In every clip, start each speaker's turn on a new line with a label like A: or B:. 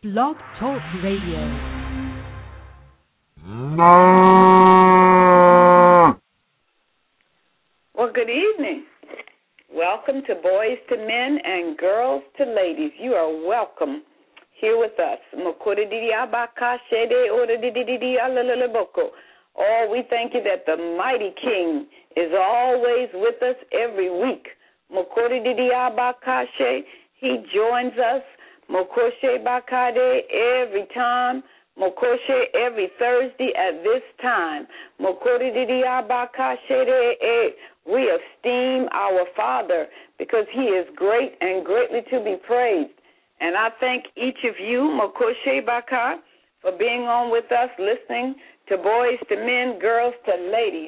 A: Blog Talk Radio.
B: Well, good evening. Welcome to Boys to Men and Girls to Ladies. You are welcome here with us. Oh, we thank you that the mighty King is always with us every week. He joins us every time. Every Thursday at this time. We esteem our Father because He is great and greatly to be praised. And I thank each of you, for being on with us, listening to Boys to Men, Girls to Ladies.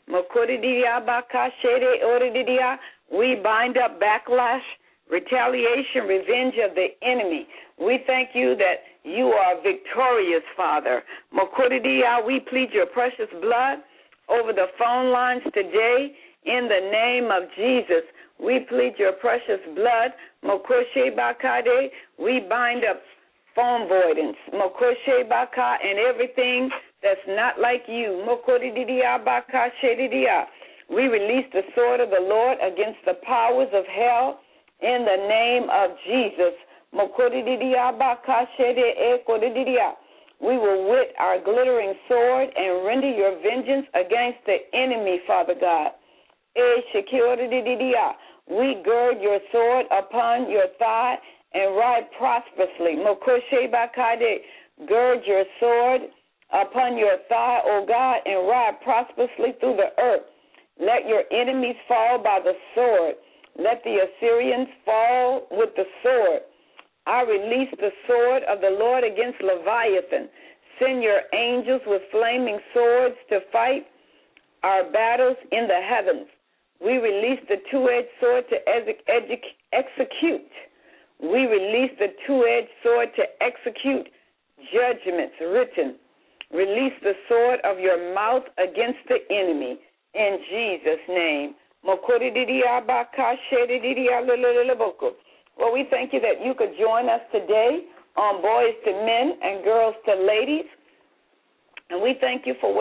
B: We bind up backlash, retaliation, revenge of the enemy. We thank you that you are victorious, Father. We plead your precious blood over the phone lines today in the name of Jesus. We plead your precious blood. We bind up phone avoidance, and everything that's not like you. We release the sword of the Lord against the powers of hell in the name of Jesus. We will wit our glittering sword and render your vengeance against the enemy, Father God. We gird your sword upon your thigh and ride prosperously. Gird your sword upon your thigh, O God, and ride prosperously through the earth. Let your enemies fall by the sword. Let the Assyrians fall with the sword. I release the sword of the Lord against Leviathan. Send your angels with flaming swords to fight our battles in the heavens. We release the two-edged sword to execute. We release the two-edged sword to execute judgments written. Release the sword of your mouth against the enemy in Jesus' name. Well, we thank you that you could join us today on Boys to Men and Girls to Ladies. And we thank you for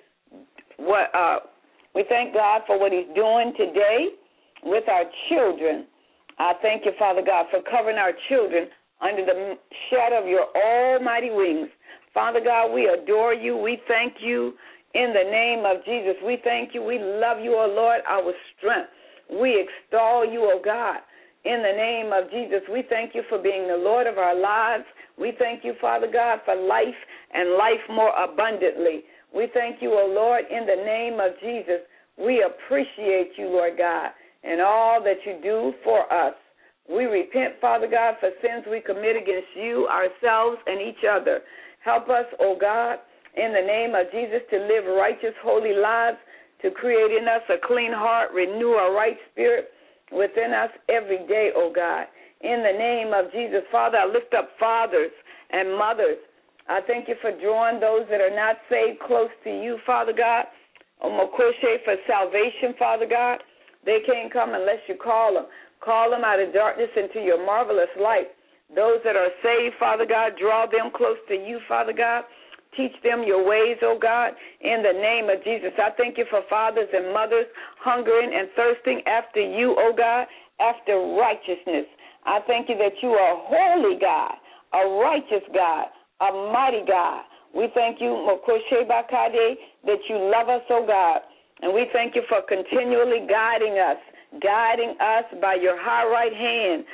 B: we thank God for what He's doing today with our children. I thank you, Father God, for covering our children under the shadow of your almighty wings. Father God, we adore you. We thank you in the name of Jesus. We thank you. We love you, O Lord, our strength. We extol you, O God. In the name of Jesus, we thank you for being the Lord of our lives. We thank you, Father God, for life and life more abundantly. We thank you, O Lord, in the name of Jesus. We appreciate you, Lord God, and all that you do for us. We repent, Father God, for sins we commit against you, ourselves, and each other. Help us, O God, in the name of Jesus, to live righteous, holy lives, to create in us a clean heart, renew a right spirit within us every day, O God. In the name of Jesus, Father, I lift up fathers and mothers. I thank you for drawing those that are not saved close to you, Father God. For salvation, Father God. They can't come unless you call them. Call them out of darkness into your marvelous light. Those that are saved, Father God, draw them close to you, Father God. Teach them your ways, oh God, in the name of Jesus. I thank you for fathers and mothers hungering and thirsting after you, oh God, after righteousness. I thank you that you are a holy God, a righteous God, a mighty God. We thank you, that you love us, oh God. And we thank you for continually guiding us by your high right hand.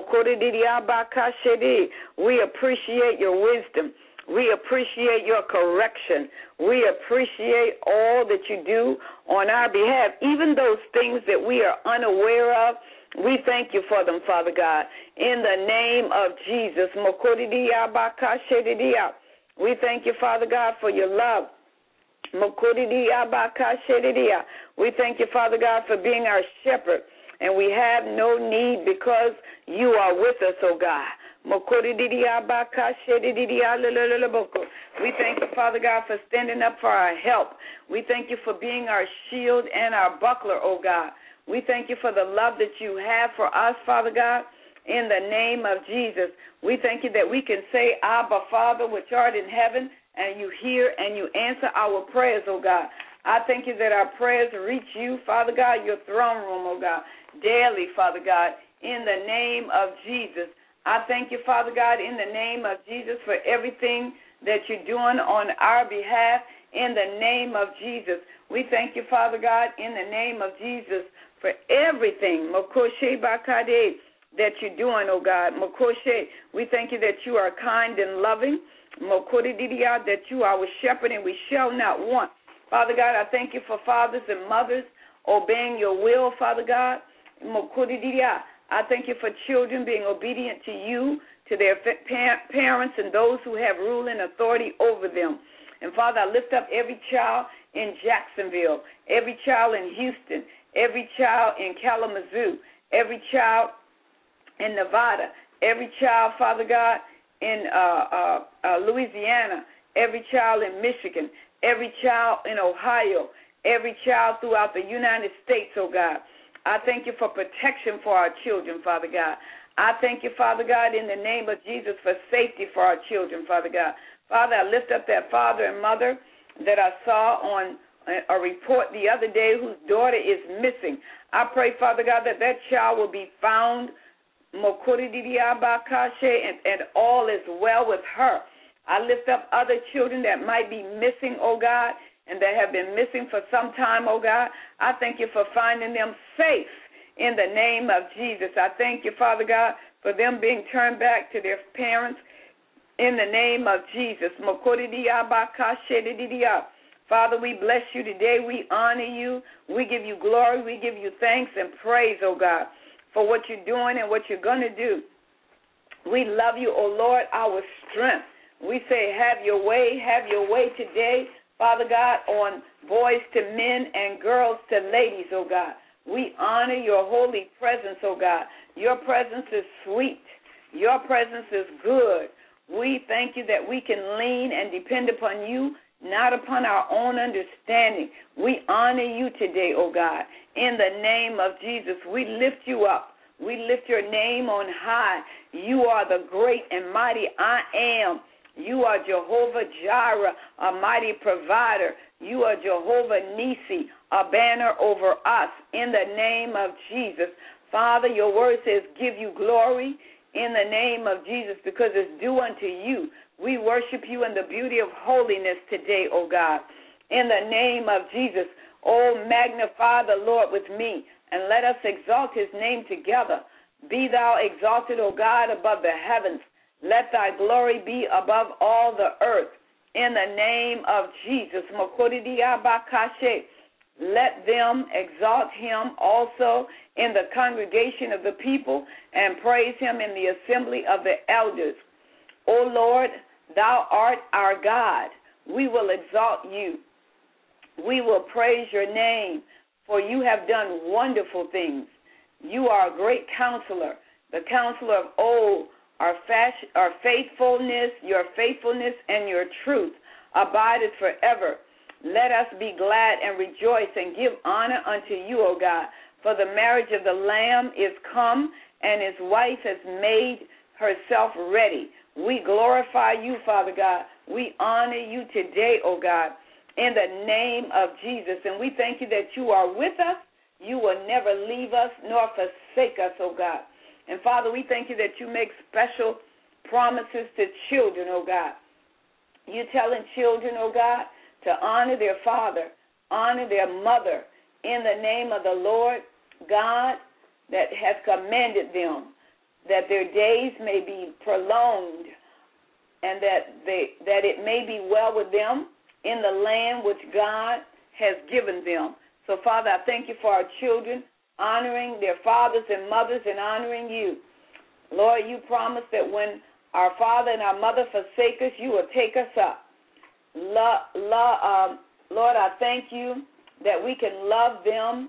B: We appreciate your wisdom. We appreciate your correction. We appreciate all that you do on our behalf, even those things that we are unaware of. We thank you for them, Father God, in the name of Jesus. We thank you, Father God, for your love. We thank you, Father God, for being our shepherd, and we have no need because you are with us, oh God. We thank you, Father God, for standing up for our help. We thank you for being our shield and our buckler, oh God. We thank you for the love that you have for us, Father God. in the name of Jesus. We thank you that we can say, Abba, Father, which art in heaven, and you hear and you answer our prayers, oh God. I thank you that our prayers reach you, Father God, your throne room, oh God, daily, Father God, in the name of Jesus. I thank you, Father God, in the name of Jesus for everything that you're doing on our behalf in the name of Jesus. We thank you, Father God, in the name of Jesus for everything, Mokoshe Bakade, that you're doing, oh God. Mokoshe, we thank you that you are kind and loving. Mokodidiya, that you are our shepherd and we shall not want. Father God, I thank you for fathers and mothers obeying your will, Father God. Mokodidiya, I thank you for children being obedient to you, to their parents and those who have rule and authority over them. And Father, I lift up every child in Jacksonville, every child in Houston, every child in Kalamazoo, every child in Nevada, every child, Father God, in Louisiana, every child in Michigan, every child in Ohio, every child throughout the United States, oh God. I thank you for protection for our children, Father God. I thank you, Father God, in the name of Jesus for safety for our children, Father God. Father, I lift up that father and mother that I saw on a report the other day whose daughter is missing. I pray, Father God, that that child will be found, and all is well with her. I lift up other children that might be missing, oh God, and that have been missing for some time, oh God. I thank you for finding them safe in the name of Jesus. I thank you, Father God, for them being turned back to their parents in the name of Jesus. Father, we bless you today. We honor you. We give you glory. We give you thanks and praise, oh God, for what you're doing and what you're going to do. We love you, oh Lord, our strength. We say have your way today, Father God, on boys to men and girls to ladies, oh God. We honor your holy presence, oh God. Your presence is sweet. Your presence is good. We thank you that we can lean and depend upon you, not upon our own understanding. We honor you today, oh God. In the name of Jesus, we lift you up. We lift your name on high. You are the great and mighty I am. You are Jehovah Jireh, a mighty provider. You are Jehovah Nisi, a banner over us. In the name of Jesus. Father, your word says give you glory in the name of Jesus because it's due unto you. We worship you in the beauty of holiness today, O God. In the name of Jesus, oh, magnify the Lord with me, and let us exalt his name together. Be thou exalted, O God, above the heavens. Let thy glory be above all the earth. In the name of Jesus. Let them exalt him also in the congregation of the people and praise him in the assembly of the elders. O Lord, thou art our God. We will exalt you. We will praise your name, for you have done wonderful things. You are a great counselor, the counselor of old. Our faithfulness, your faithfulness and your truth abideth forever. Let us be glad and rejoice and give honor unto you, O God. For the marriage of the Lamb is come, and his wife has made herself ready. We glorify you, Father God. We honor you today, O God, in the name of Jesus. And we thank you that you are with us. You will never leave us nor forsake us, O God. And, Father, we thank you that you make special promises to children, O God. You're telling children, O God, to honor their father, honor their mother in the name of the Lord God that has commanded them, that their days may be prolonged and that it may be well with them in the land which God has given them. So, Father, I thank you for our children honoring their fathers and mothers and honoring you. Lord, you promised that when our father and our mother forsake us, you will take us up. Lord, I thank you that we can love them.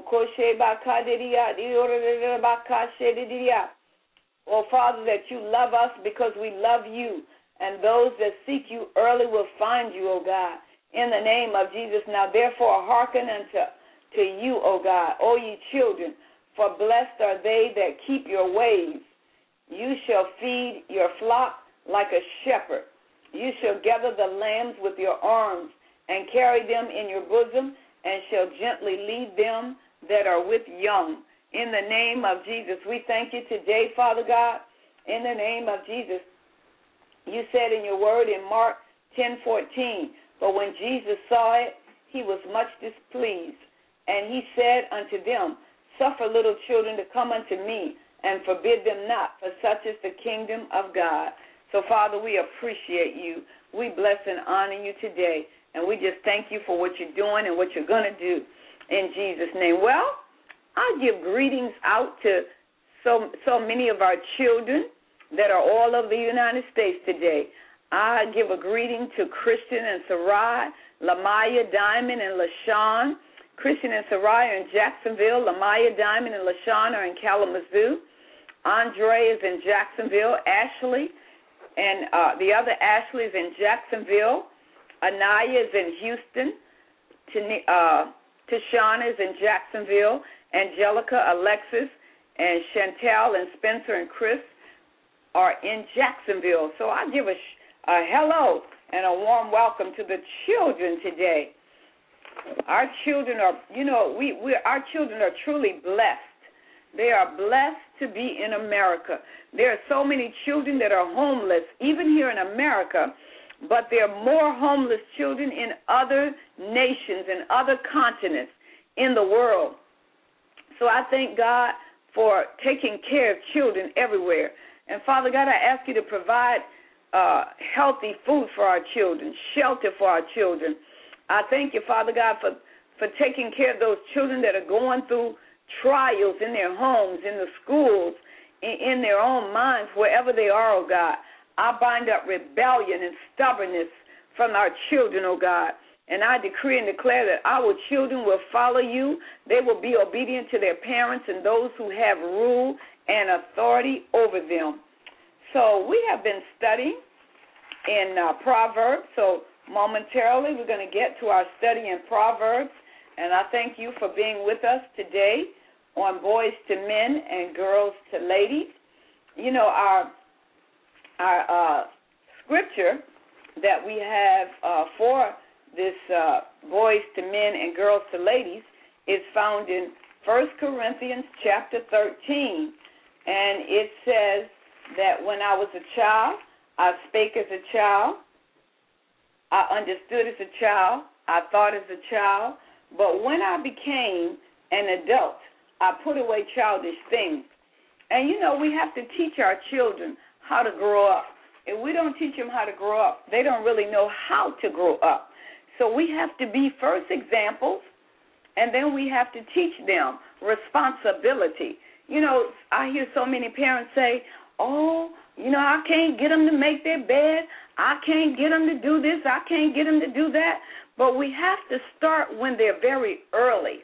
B: Oh, Father, that you love us because we love you. And those that seek you early will find you, O God, in the name of Jesus. Now, therefore, hearken unto you, O God, O ye children, for blessed are they that keep your ways. You shall feed your flock like a shepherd. You shall gather the lambs with your arms and carry them in your bosom, and shall gently lead them that are with young. In the name of Jesus, we thank you today, Father God. In the name of Jesus, you said in your word in Mark 10:14, but when Jesus saw it, he was much displeased, and he said unto them, suffer little children to come unto me, and forbid them not, for such is the kingdom of God. So, Father, we appreciate you. We bless and honor you today, and we just thank you for what you're doing and what you're going to do in Jesus' name. Well, I give greetings out to so many of our children that are all over the United States today. I give a greeting to Christian and Sarai, Lamaya, Diamond, and LaShawn. Christian and Sarai are in Jacksonville. Lamaya, Diamond, and LaShawn are in Kalamazoo. Andre is in Jacksonville. Ashley and the other Ashley is in Jacksonville. Anaya is in Houston. Tashana is in Jacksonville. Angelica, Alexis, and Chantel, and Spencer, and Chris are in Jacksonville. So I give a hello and a warm welcome to the children today. Our children are, our children are truly blessed. They are blessed to be in America. There are so many children that are homeless, even here in America, but there are more homeless children in other nations and other continents in the world. So I thank God for taking care of children everywhere. And, Father God, I ask you to provide healthy food for our children, shelter for our children. I thank you, Father God, for taking care of those children that are going through trials in their homes, in the schools, in their own minds, wherever they are, oh God. I bind up rebellion and stubbornness from our children, oh God. And I decree and declare that our children will follow you. They will be obedient to their parents and those who have rule and authority over them. So we have been studying in Proverbs. So momentarily we're going to get to our study in Proverbs. And I thank you for being with us today on Boys to Men and Girls to Ladies. You know, our scripture that we have for this Boys to Men and Girls to Ladies is found in 1 Corinthians chapter 13. And it says that when I was a child, I spake as a child, I understood as a child, I thought as a child, but when I became an adult, I put away childish things. And, we have to teach our children how to grow up. If we don't teach them how to grow up, they don't really know how to grow up. So we have to be first examples, and then we have to teach them responsibility. I hear so many parents say, I can't get them to make their bed. I can't get them to do this. I can't get them to do that. But we have to start when they're very early.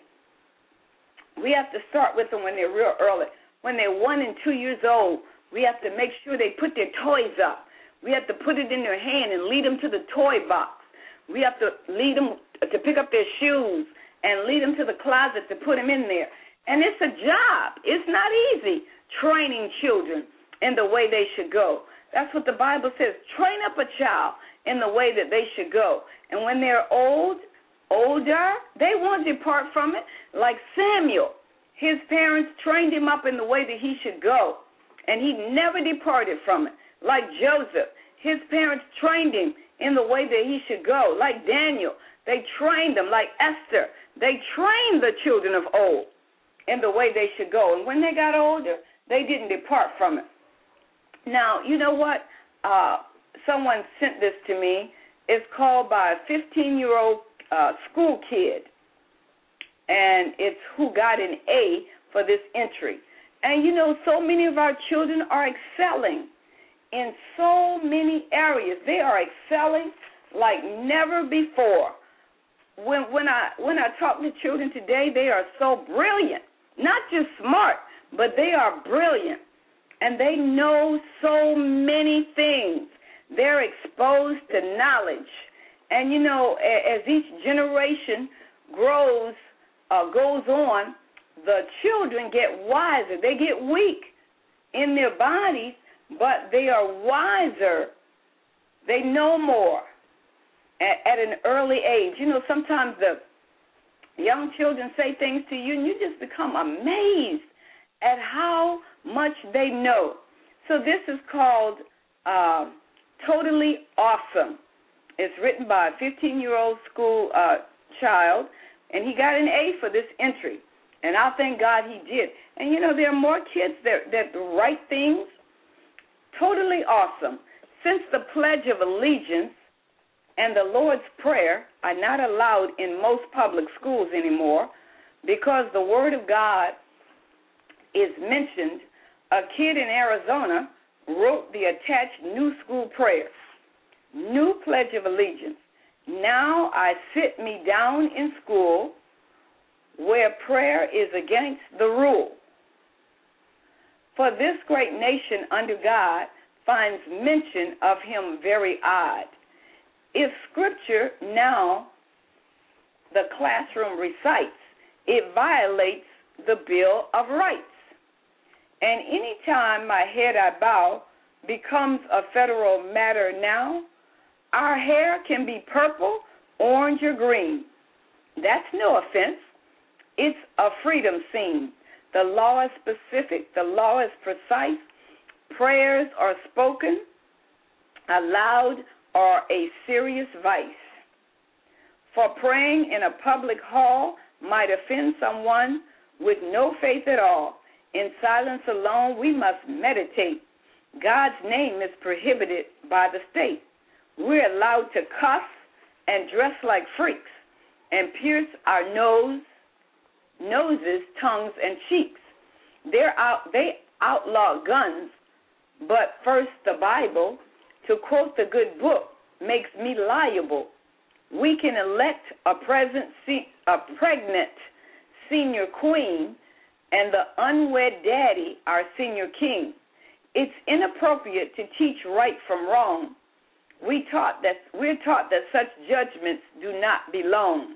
B: We have to start with them when they're real early. When they're 1 and 2 years old, we have to make sure they put their toys up. We have to put it in their hand and lead them to the toy box. We have to lead them to pick up their shoes and lead them to the closet to put them in there. And it's a job. It's not easy training children in the way they should go. That's what the Bible says. Train up a child in the way that they should go. And when they're older, they won't depart from it. Like Samuel, his parents trained him up in the way that he should go, and he never departed from it. Like Joseph, his parents trained him in the way that he should go. Like Daniel, they trained them. Like Esther, they trained the children of old in the way they should go. And when they got older, they didn't depart from it. Now, you know what? Someone sent this to me. It's called by a 15-year-old school kid, and it's who got an A for this entry. And, so many of our children are excelling in so many areas. They are excelling like never before. When I talk to children today, they are so brilliant. Not just smart, but they are brilliant. And they know so many things. They're exposed to knowledge. And, as each generation goes on, the children get wiser. They get weak. in their bodies, but they are wiser. They know more at an early age. You know, sometimes the young children say things to you, and you just become amazed at how much they know. So this is called Totally Awesome. It's written by a 15-year-old school child, and he got an A for this entry. And I thank God he did. And, you know, there are more kids that write things. Totally Awesome. Since the Pledge of Allegiance and the Lord's Prayer are not allowed in most public schools anymore because the Word of God is mentioned, a kid in Arizona wrote the attached new school prayer. New Pledge of Allegiance. Now I sit me down in school where prayer is against the rule. For this great nation under God finds mention of him very odd. If Scripture now the classroom recites, it violates the Bill of Rights. And any time my head I bow becomes a federal matter now, our hair can be purple, orange, or green. That's no offense. It's a freedom scene. The law is specific. The law is precise. Prayers are spoken, aloud, or a serious vice. For praying in a public hall might offend someone with no faith at all. In silence alone, we must meditate. God's name is prohibited by the state. We're allowed to cuss and dress like freaks and pierce our noses, tongues, and cheeks. They outlaw guns, but first the Bible, to quote the good book, makes me liable. We can elect a pregnant senior queen and the unwed daddy our senior king. It's inappropriate to teach right from wrong. We're taught that such judgments do not belong.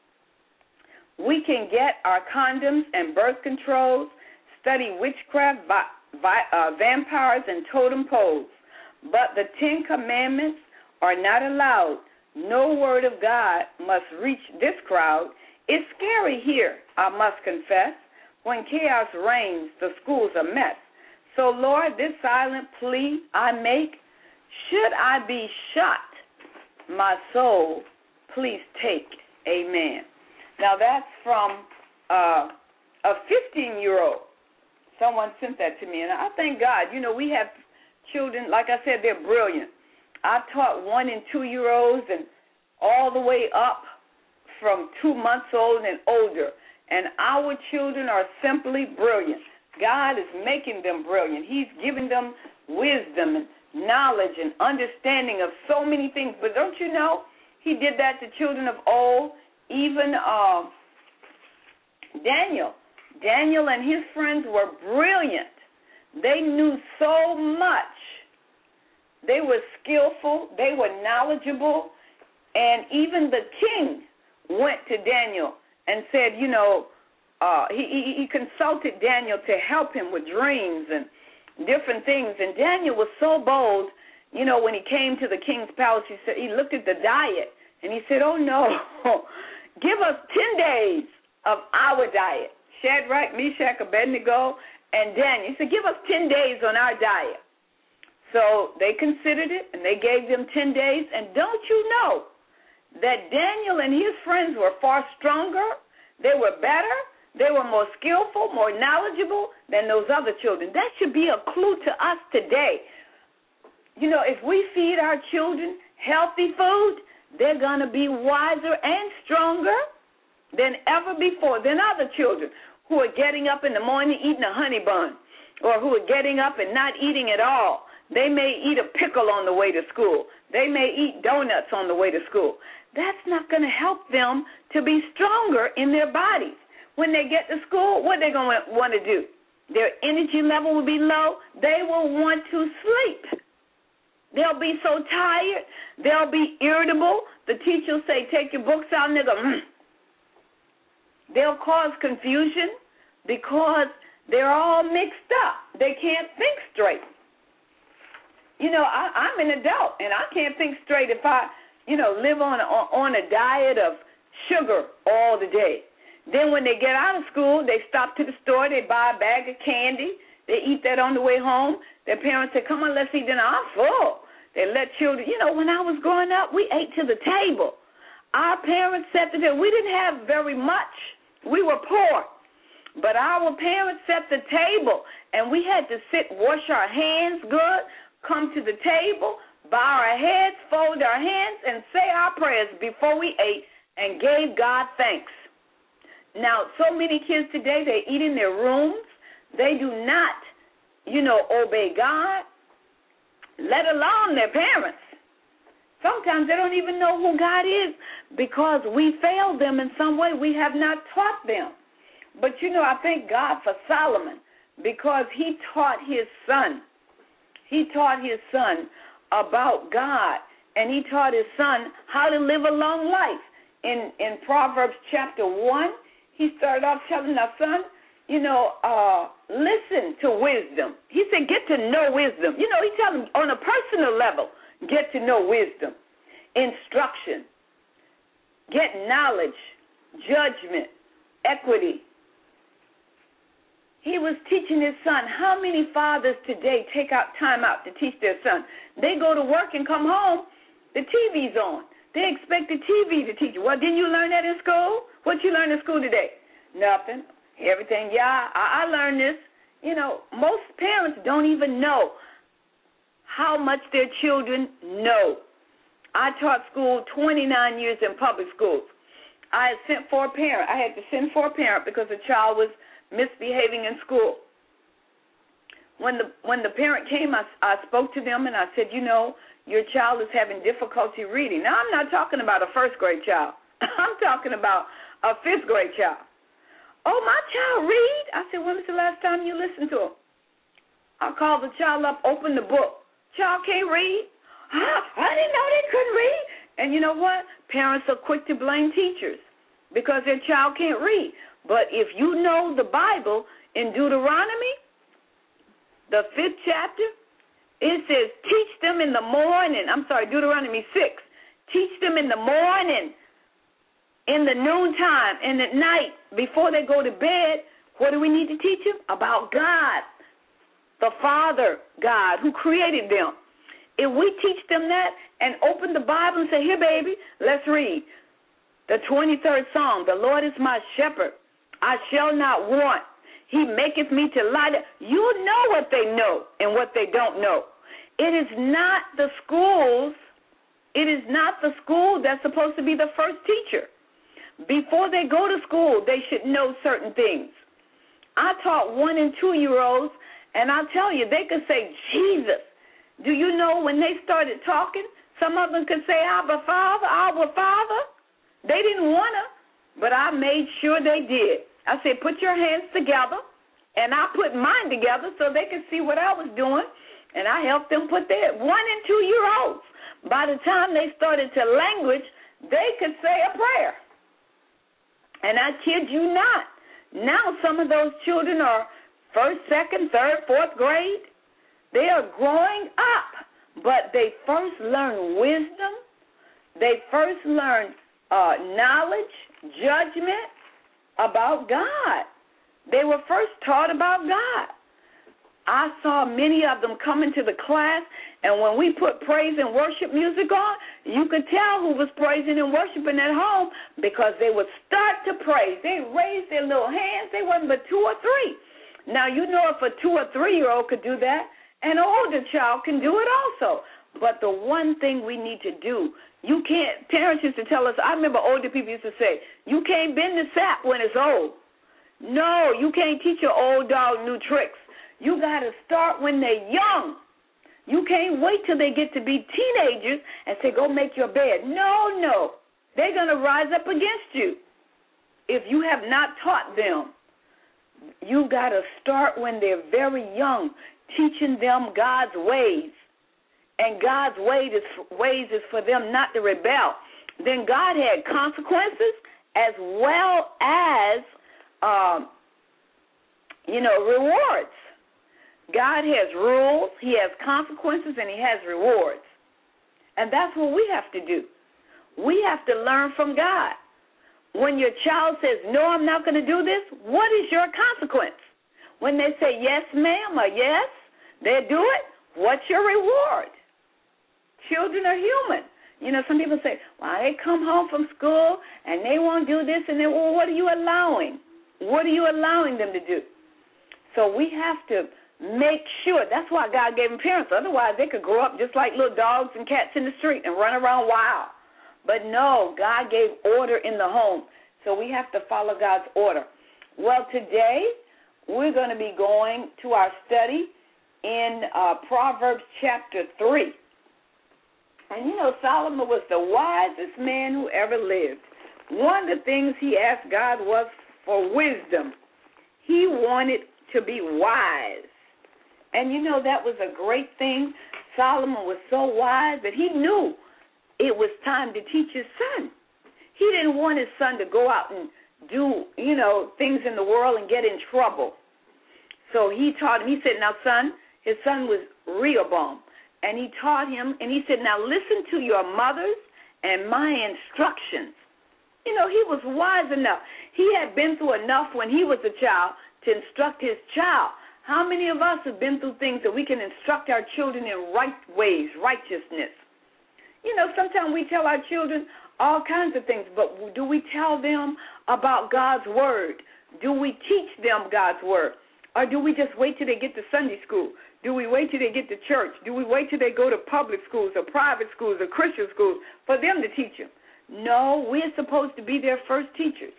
B: We can get our condoms and birth controls, study witchcraft, vampires, and totem poles. But the 10 Commandments are not allowed. No word of God must reach this crowd. It's scary here, I must confess. When chaos reigns, the school's a mess. So, Lord, this silent plea I make, should I be shot, my soul, please take. Amen. Now, that's from a 15-year-old. Someone sent that to me, and I thank God. You know, we have children, like I said, they're brilliant. I've taught 1- and 2-year-olds and all the way up from 2 months old and older. And our children are simply brilliant. God is making them brilliant. He's giving them wisdom and knowledge and understanding of so many things. But don't you know, he did that to children of old, even Daniel. Daniel and his friends were brilliant. They knew so much. They were skillful. They were knowledgeable. And even the king went to Daniel and said, you know, he consulted Daniel to help him with dreams and different things. And Daniel was so bold, you know, when he came to the king's palace, he looked at the diet, and he said, oh, no, give us 10 days of our diet. Shadrach, Meshach, Abednego, and Daniel. He said, give us 10 days on our diet. So they considered it, and they gave them 10 days. And don't you know that Daniel and his friends were far stronger, they were better, they were more skillful, more knowledgeable than those other children. That should be a clue to us today. You know, if we feed our children healthy food, they're going to be wiser and stronger than ever before, than other children who are getting up in the morning eating a honey bun, or who are getting up and not eating at all. They may eat a pickle on the way to school. They may eat donuts on the way to school. That's not going to help them to be stronger in their bodies. When they get to school, what are they going to want to do? Their energy level will be low. They will want to sleep. They'll be so tired. They'll be irritable. The teacher will say, take your books out, and they'll go, They'll cause confusion because They're all mixed up. They can't think straight. I'm an adult, and I can't think straight if I, live on a diet of sugar all the day. Then when they get out of school, they stop to the store, they buy a bag of candy, they eat that on the way home. Their parents say, come on, let's eat dinner. I'm full. They let children, when I was growing up, we ate to the table. Our parents set the table. We didn't have very much. We were poor. But our parents set the table, and we had to sit, wash our hands good, come to the table, bow our heads, fold our hands, and say our prayers before we ate and gave God thanks. Now, so many kids today, they eat in their rooms. They do not, obey God, let alone their parents. Sometimes they don't even know who God is because we failed them in some way. We have not taught them. But, I thank God for Solomon because he taught his son. He taught his son about God, and he taught his son how to live a long life. In Proverbs chapter 1, he started off telling our son, listen to wisdom. He said, get to know wisdom. He told him on a personal level, get to know wisdom, instruction, get knowledge, judgment, equity. He was teaching his son. How many fathers today take out time out to teach their son? They go to work and come home, the TV's on. They expect the TV to teach you. Well, didn't you learn that in school? What you learn in school today? Nothing. Everything. Yeah, I learned this. Most parents don't even know how much their children know. I taught school 29 years in public schools. I had sent for a parent. I had to send for a parent because the child was misbehaving in school. When the parent came, I spoke to them and I said, your child is having difficulty reading. Now, I'm not talking about a first grade child. I'm talking about a fifth grade child. Oh, my child read? I said, when was the last time you listened to him? I called the child up, opened the book. Child can't read? I didn't know they couldn't read. And you know what? Parents are quick to blame teachers because their child can't read. But if you know the Bible in Deuteronomy, the 5th chapter, it says, teach them in the morning. Deuteronomy 6. Teach them in the morning, in the noontime, and at night, before they go to bed. What do we need to teach them? About God, the Father God, who created them. If we teach them that and open the Bible and say, here, baby, let's read. The 23rd Psalm, the Lord is my shepherd. I shall not want. He maketh me to lie down. You know what they know and what they don't know. It is not the schools. It is not the school that's supposed to be the first teacher. Before they go to school, they should know certain things. I taught 1- and 2-year-olds, and I'll tell you, they could say, Jesus. Do you know when they started talking, some of them could say, Abba, Father, Abba, Father? They didn't want to, but I made sure they did. I said, put your hands together, and I put mine together so they could see what I was doing, and I helped them put their 1- and 2-year-olds. By the time they started to language, they could say a prayer. And I kid you not. Now some of those children are 1st, 2nd, 3rd, 4th grade. They are growing up, but they first learn wisdom. They first learn knowledge, judgment about God. They were first taught about God. I saw many of them come into the class, and when we put praise and worship music on, you could tell who was praising and worshiping at home because they would start to praise. They raised their little hands. They wasn't but 2 or 3. Now, you know if a 2- or 3-year-old could do that, an older child can do it also. But the one thing we need to do, you can't, parents used to tell us, I remember older people used to say, you can't bend the sap when it's old. No, you can't teach your old dog new tricks. You got to start when they're young. You can't wait till they get to be teenagers and say, go make your bed. No. They're going to rise up against you if you have not taught them. You got to start when they're very young, teaching them God's ways. And God's ways is for them not to rebel. Then God had consequences as well as rewards. God has rules, he has consequences, and he has rewards. And that's what we have to do. We have to learn from God. When your child says, no, I'm not going to do this, what is your consequence? When they say, yes, ma'am, or yes, they do it, what's your reward? Children are human. Some people say, well, they come home from school and they won't do this, and well, what are you allowing? What are you allowing them to do? So we have to make sure. That's why God gave them parents. Otherwise, they could grow up just like little dogs and cats in the street and run around wild. But no, God gave order in the home, so we have to follow God's order. Well, today we're going to be going to our study in Proverbs chapter 3. And Solomon was the wisest man who ever lived. One of the things he asked God was for wisdom. He wanted to be wise. And that was a great thing. Solomon was so wise that he knew it was time to teach his son. He didn't want his son to go out and do, things in the world and get in trouble. So he taught him. He said, now, son, his son was Rehoboam. And he taught him, and he said, now listen to your mother's and my instructions. He was wise enough. He had been through enough when he was a child to instruct his child. How many of us have been through things that we can instruct our children in right ways, righteousness? Sometimes we tell our children all kinds of things, but do we tell them about God's word? Do we teach them God's word? Or do we just wait till they get to Sunday school? Do we wait till they get to church? Do we wait till they go to public schools or private schools or Christian schools for them to teach them? No, we're supposed to be their first teachers.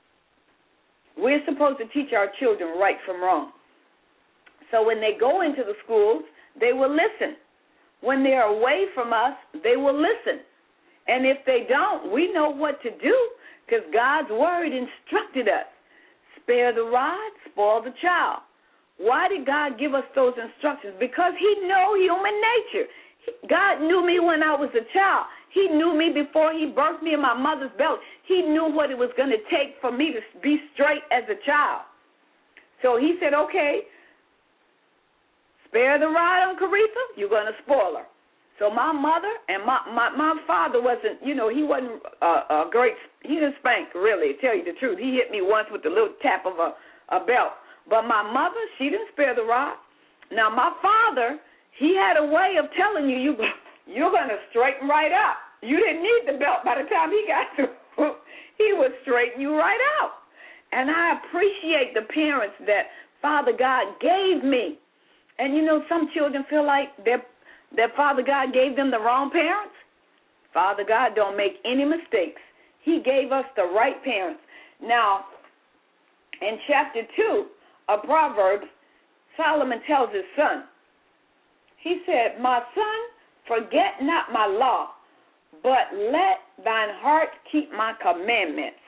B: We're supposed to teach our children right from wrong. So when they go into the schools, they will listen. When they're away from us, they will listen. And if they don't, we know what to do because God's word instructed us. Spare the rod, spoil the child. Why did God give us those instructions? Because he knows human nature. God knew me when I was a child. He knew me before he birthed me in my mother's belly. He knew what it was going to take for me to be straight as a child. So he said, okay, spare the rod on Caritha, you're going to spoil her. So my mother and my father wasn't, he wasn't a great, he didn't spank, really, to tell you the truth. He hit me once with a little tap of a belt. But my mother, she didn't spare the rod. Now, my father, he had a way of telling you, you're going to straighten right up. You didn't need the belt by the time he got through. He would straighten you right out. And I appreciate the parents that Father God gave me. And, some children feel like that Father God gave them the wrong parents. Father God don't make any mistakes. He gave us the right parents. Now, in chapter 2 of Proverbs, Solomon tells his son, he said, my son, forget not my law, but let thine heart keep my commandments.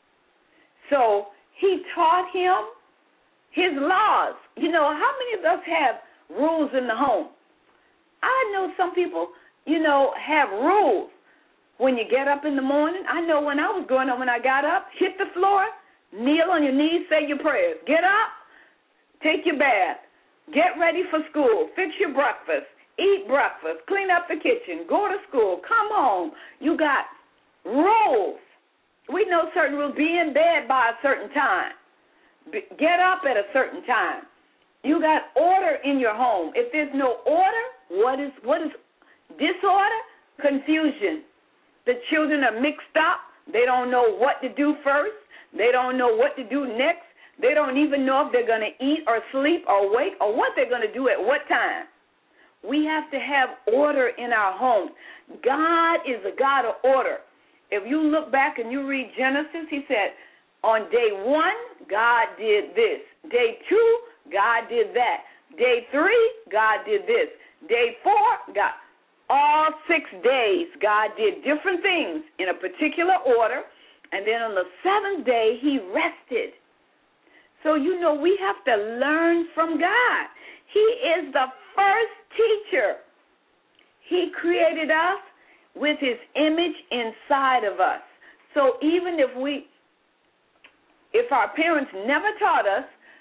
B: So he taught him his laws. How many of us have rules in the home? I know some people, have rules. When you get up in the morning, I know when I was growing up, when I got up, hit the floor, kneel on your knees, say your prayers. Get up, take your bath, get ready for school, fix your breakfast, eat breakfast, clean up the kitchen, go to school, come home. You got rules. We know certain rules. Be in bed by a certain time. Get up at a certain time. You got order in your home. If there's no order, what is disorder? Confusion. The children are mixed up. They don't know what to do first. They don't know what to do next. They don't even know if they're going to eat or sleep or wake or what they're going to do at what time. We have to have order in our homes. God is a God of order. If you look back and you read Genesis, he said, on day 1, God did this. Day 2, God did that. Day 3, God did this. Day 4, God. All 6 days, God did different things in a particular order. And then on the 7th day, he rested. So, we have to learn from God. He is the first teacher. He created us with his image inside of us. So even if our parents never taught us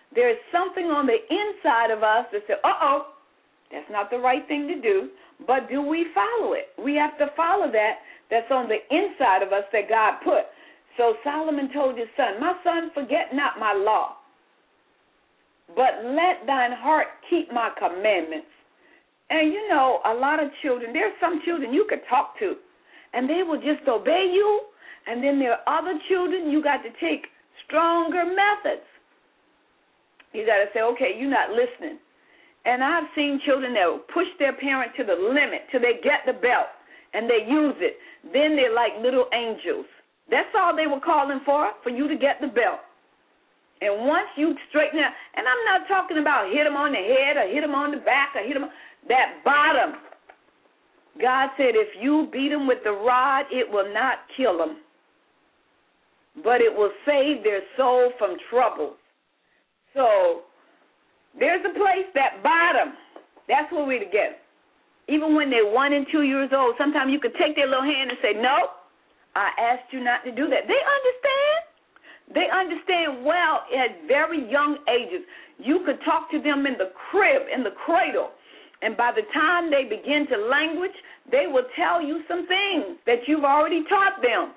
B: there's something on the inside of us that says, that's not the right thing to do, but do we follow it? We have to follow that's on the inside of us that God put. So Solomon told his son, my son, forget not my law, but let thine heart keep my commandments. And, you know, a lot of children, there's some children you could talk to, and they will just obey you. And then there are other children you got to take stronger methods. You got to say, okay, you're not listening. And I've seen children that will push their parent to the limit till they get the belt, and they use it. Then they're like little angels. That's all they were calling for you to get the belt. And once you straighten out, and I'm not talking about hit them on the head or hit them on the back or hit them, that bottom. God said if you beat them with the rod, it will not kill them, but it will save their soul from trouble. So there's a place, that bottom, that's where we're to get them. Even when they're 1 and 2 years old, sometimes you could take their little hand and say, no, I asked you not to do that. They understand. They understand well at very young ages. You could talk to them in the crib, in the cradle, and by the time they begin to language, they will tell you some things that you've already taught them.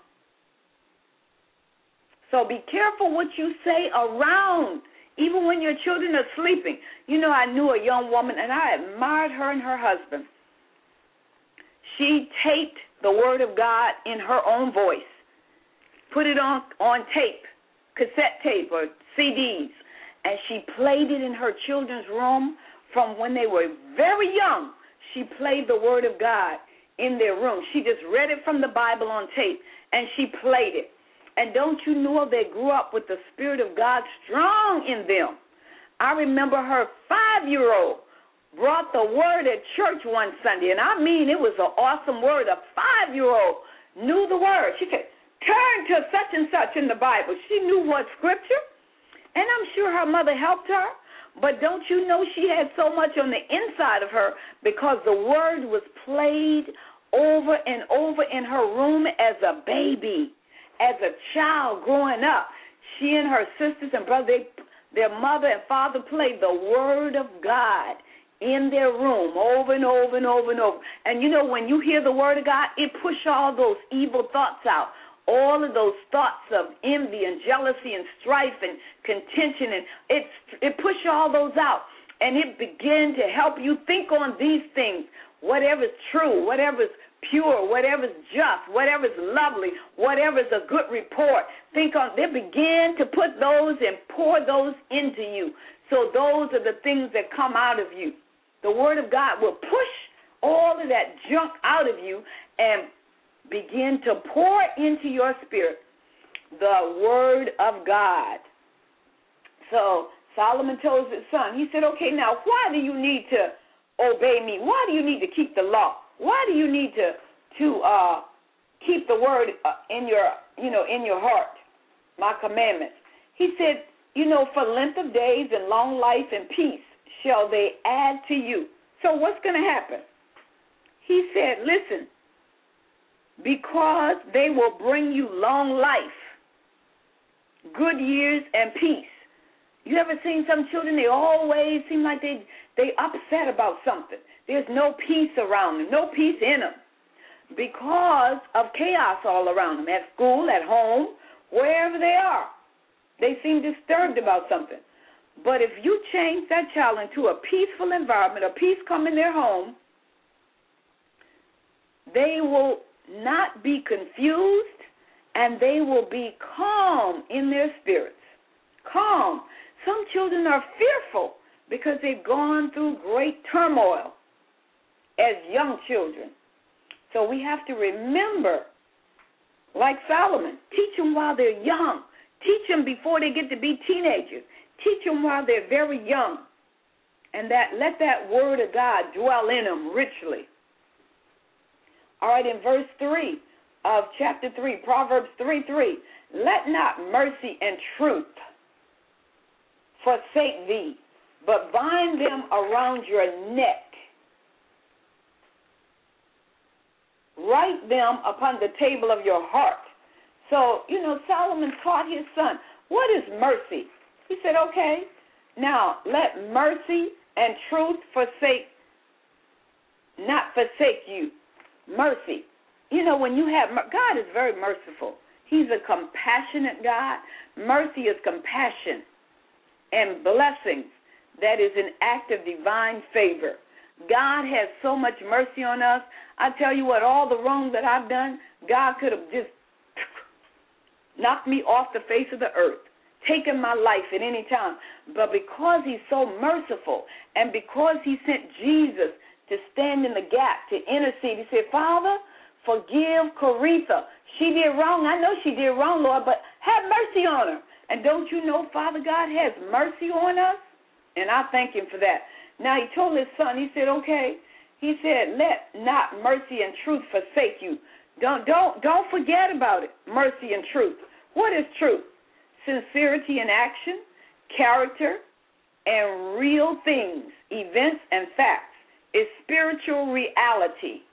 B: So be careful what you say around, even when your children are sleeping. You know, I knew a young woman, and I admired her and her husband. She taped the Word of God in her own voice, put it on tape, cassette tape or CDs, and she played it in her children's room from when they were very young. She played the Word of God in their room. She just read it from the Bible on tape, and she played it. And don't you know they grew up with the Spirit of God strong in them. I remember her 5-year-old brought the word at church one Sunday, and I mean it was an awesome word. A 5-year-old knew the word. She said, turn to such and such in the Bible. She knew what scripture, and I'm sure her mother helped her. But don't you know she had so much on the inside of her because the word was played over and over in her room as a baby, as a child growing up. She and her sisters and brothers, their mother and father played the word of God in their room over and over and over and over. And you know, when you hear the word of God, it pushes all those evil thoughts out. All of those thoughts of envy and jealousy and strife and contention, and it pushes all those out. And it begins to help you think on these things, whatever's true, whatever's pure, whatever's just, whatever's lovely, whatever's a good report. Think on, they begin to put those and pour those into you. So those are the things that come out of you. The Word of God will push all of that junk out of you and begin to pour into your spirit the Word of God. So Solomon told his son, he said, okay, now why do you need to obey me? Why do you need to keep the law? Why do you need to keep the word in your heart, my commandments? He said, for length of days and long life and peace shall they add to you. So what's going to happen? He said, listen, because they will bring you long life, good years, and peace. You ever seen some children, they always seem like they upset about something. There's no peace around them, no peace in them because of chaos all around them, at school, at home, wherever they are. They seem disturbed about something. But if you change that child into a peaceful environment, a peace come in their home, they will not be confused and they will be calm in their spirits. Calm. Some children are fearful because they've gone through great turmoil as young children. So we have to remember, like Solomon, teach them while they're young. Teach them before they get to be teenagers. Teach them while they're very young. And let that word of God dwell in them richly. All right, in verse 3 of chapter 3, Proverbs 3:3, let not mercy and truth forsake thee, but bind them around your neck. Write them upon the table of your heart. So, Solomon taught his son, what is mercy? He said, okay, Now, let mercy and truth not forsake you. Mercy. You know, when you have, God is very merciful. He's a compassionate God. Mercy is compassion and blessings. That is an act of divine favor. God has so much mercy on us. I tell you what, all the wrong that I've done, God could have just knocked me off the face of the earth, taken my life at any time. But because he's so merciful and because he sent Jesus to stand in the gap, to intercede, he said, Father, forgive Coretha. She did wrong. I know she did wrong, Lord, but have mercy on her. And don't you know Father God has mercy on us? And I thank him for that. Now, he told his son, he said, okay. He said, let not mercy and truth forsake you. Don't forget about it, mercy and truth. What is truth? Sincerity in action, character, and real things, events and facts. It's spiritual reality.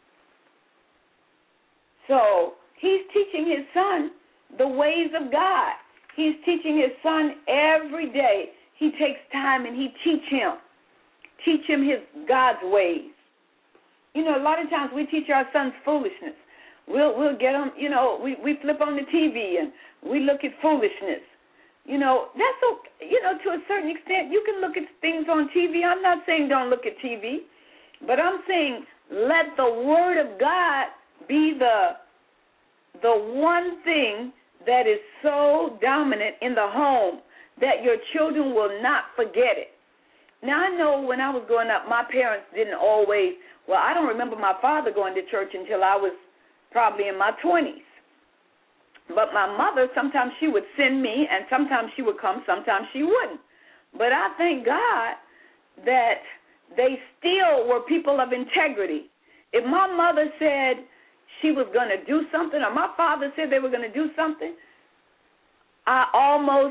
B: So he's teaching his son the ways of God. He's teaching his son every day. He takes time and he teach him his God's ways. You know, a lot of times we teach our sons foolishness. We'll get them, you know, we flip on the TV and we look at foolishness. You know, that's okay. You know, to a certain extent, you can look at things on TV. I'm not saying don't look at TV, but I'm saying let the Word of God be the one thing that is so dominant in the home that your children will not forget it. Now, I know when I was growing up, my parents didn't always, well, I don't remember my father going to church until I was probably in my 20s. But my mother, sometimes she would send me, and sometimes she would come, sometimes she wouldn't. But I thank God that they still were people of integrity. If my mother said she was going to do something, or my father said they were going to do something, I almost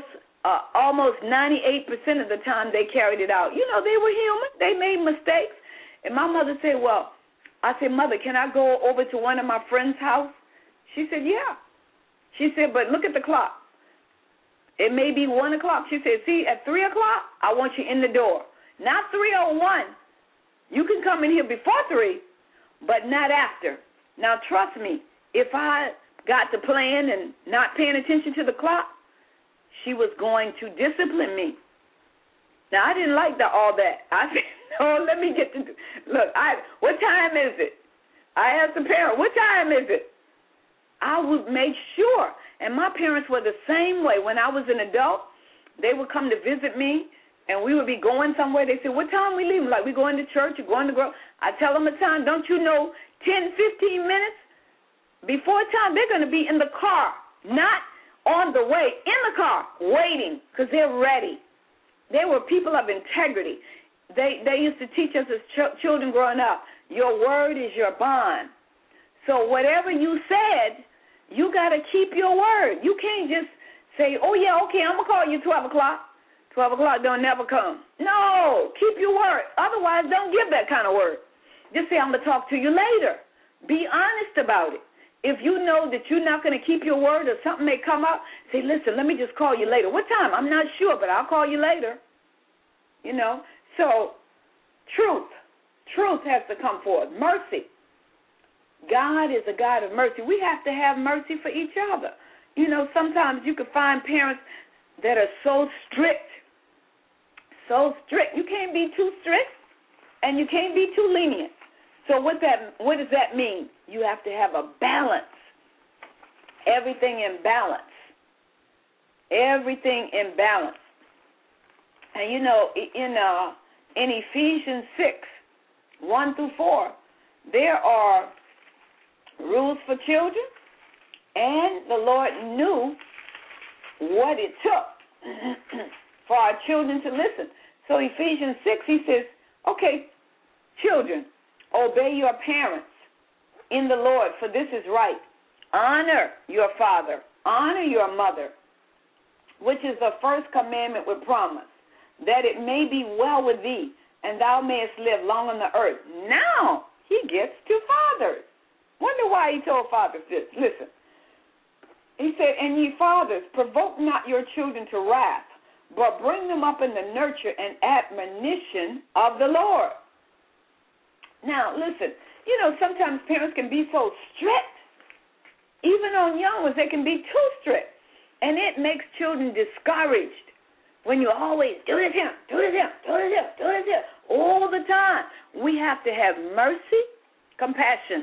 B: 98% of the time they carried it out. You know, they were human. They made mistakes. And my mother said, well, I said, Mother, can I go over to one of my friend's house? She said, yeah. She said, but look at the clock. It may be 1 o'clock. She said, see, at 3 o'clock, I want you in the door. Not 3:01. You can come in here before 3, but not after. Now, trust me, if I got to playing and not paying attention to the clock, she was going to discipline me. Now, I didn't like all that. I said, no, let me get to look, what time is it? I asked the parent, what time is it? I would make sure. And my parents were the same way. When I was an adult, they would come to visit me, and we would be going somewhere. They said, what time we leaving? Like, we going to church or going to grow? I tell them a time. Don't you know 10, 15 minutes before time, they're going to be in the car, not on the way, in the car, waiting, because they're ready. They were people of integrity. They used to teach us as children growing up, your word is your bond. So whatever you said, you got to keep your word. You can't just say, oh, yeah, okay, I'm going to call you 12 o'clock. 12 o'clock don't never come. No, keep your word. Otherwise, don't give that kind of word. Just say, I'm going to talk to you later. Be honest about it. If you know that you're not going to keep your word or something may come up, say, listen, let me just call you later. What time? I'm not sure, but I'll call you later. You know, so truth has to come forth. Mercy. God is a God of mercy. We have to have mercy for each other. You know, sometimes you can find parents that are so strict. So strict. You can't be too strict, and you can't be too lenient. So what does that mean? You have to have a balance. Everything in balance. Everything in balance. And you know, in Ephesians 6:1-4, there are rules for children, and the Lord knew what it took for our children to listen. So Ephesians 6, he says, okay, children, obey your parents in the Lord, for this is right. Honor your father, honor your mother, which is the first commandment with promise, that it may be well with thee, and thou mayest live long on the earth. Now he gets to fathers. Wonder why he told fathers this. Listen. He said, and ye fathers, provoke not your children to wrath, but bring them up in the nurture and admonition of the Lord. Now, listen, sometimes parents can be so strict. Even on young ones, they can be too strict. And it makes children discouraged when you always do this here, do this here, do this here, do this here, all the time. We have to have mercy, compassion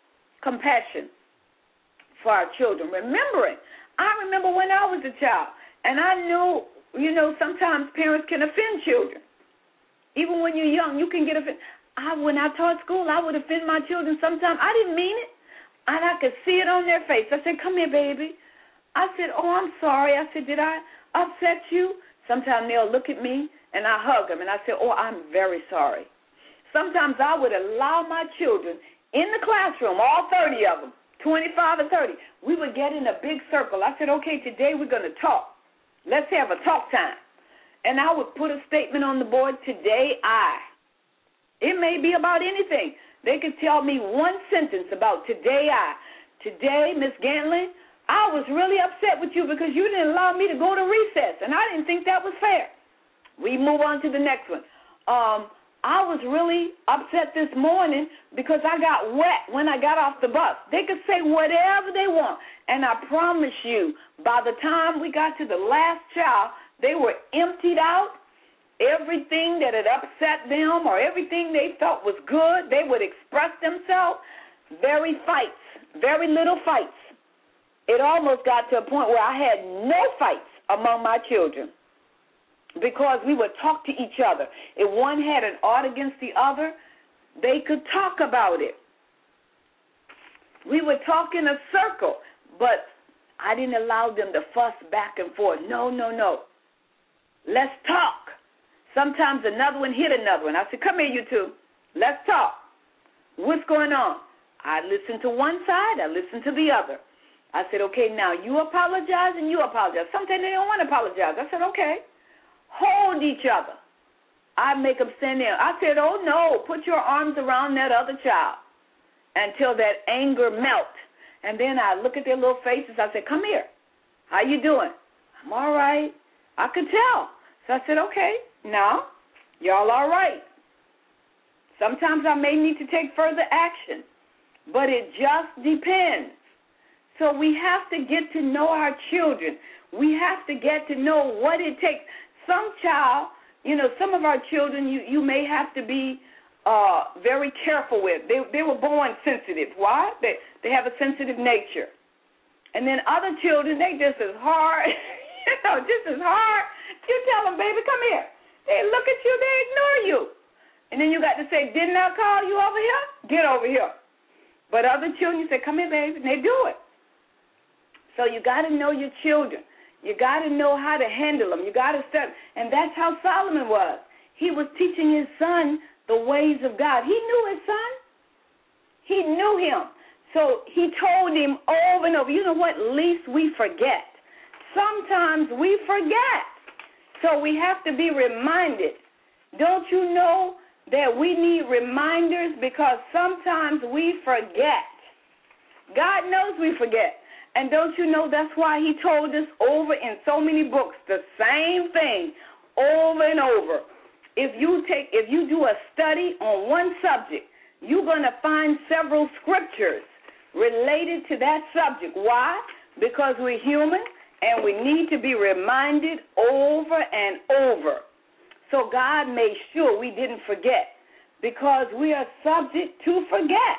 B: for our children. I remember when I was a child, and I knew, sometimes parents can offend children. Even when you're young, you can get offended. When I taught school, I would offend my children sometimes. I didn't mean it, and I could see it on their face. I said, come here, baby. I said, oh, I'm sorry. I said, did I upset you? Sometimes they'll look at me, and I hug them, and I say, oh, I'm very sorry. Sometimes I would allow my children in the classroom, all 30 of them, 25 or 30. We would get in a big circle. I said, okay, today we're going to talk. Let's have a talk time. And I would put a statement on the board, today I. It may be about anything. They could tell me one sentence about today I. Today, Miss Gantley, I was really upset with you because you didn't allow me to go to recess, and I didn't think that was fair. We move on to the next one. I was really upset this morning because I got wet when I got off the bus. They could say whatever they want, and I promise you, by the time we got to the last child, they were emptied out. Everything that had upset them or everything they thought was good, they would express themselves. Very little fights. It almost got to a point where I had no fights among my children because we would talk to each other. If one had an ought against the other, they could talk about it. We would talk in a circle, but I didn't allow them to fuss back and forth. No. Let's talk. Sometimes another one hit another one. I said, come here, you two. Let's talk. What's going on? I listened to one side. I listened to the other. I said, okay, now you apologize and you apologize. Sometimes they don't want to apologize. I said, okay. Hold each other. I make them stand there. I said, oh, no, put your arms around that other child until that anger melts. And then I look at their little faces. I said, come here. How you doing? I'm all right. I could tell. So I said, okay, now y'all all right. Sometimes I may need to take further action, but it just depends. So we have to get to know our children. We have to get to know what it takes. Some of our children you may have to be very careful with. They were born sensitive. Why? They have a sensitive nature. And then other children, they just as hard, just as hard. You tell them, baby, come here. They look at you, they ignore you. And then you got to say, didn't I call you over here? Get over here. But other children, you say, come here, baby, and they do it. So you got to know your children. You got to know how to handle them. You got to study. And that's how Solomon was. He was teaching his son the ways of God. He knew his son. He knew him. So he told him over and over. You know what? Least we forget. Sometimes we forget. So we have to be reminded. Don't you know that we need reminders because sometimes we forget. God knows we forget. And don't you know that's why he told us over in so many books the same thing over and over. If you do a study on one subject, you're going to find several scriptures related to that subject. Why? Because we're human and we need to be reminded over and over. So God made sure we didn't forget because we are subject to forget.